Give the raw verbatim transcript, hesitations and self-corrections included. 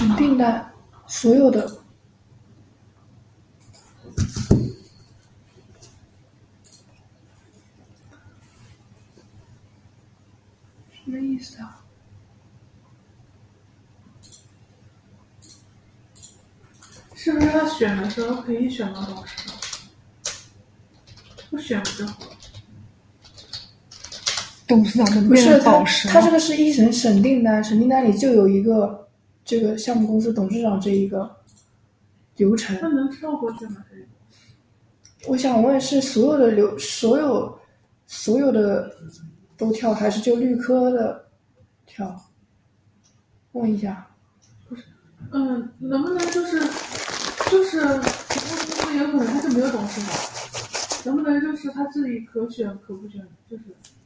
审定的所有的。什么意思啊？ 是不是他选的时候可以选到董事长？不选不就好了？ 董事长能不是他， 师他这个是一审审定单，审定单里就有一个这个项目公司董事长这一个流程。 那能跳过去吗？ 我想问是所有的流所有所有的都跳，还是就绿科的跳？问一下。 不是，嗯，能不能就是就是公司有可能他就没有董事长，能不能就是他自己可选可不选，就是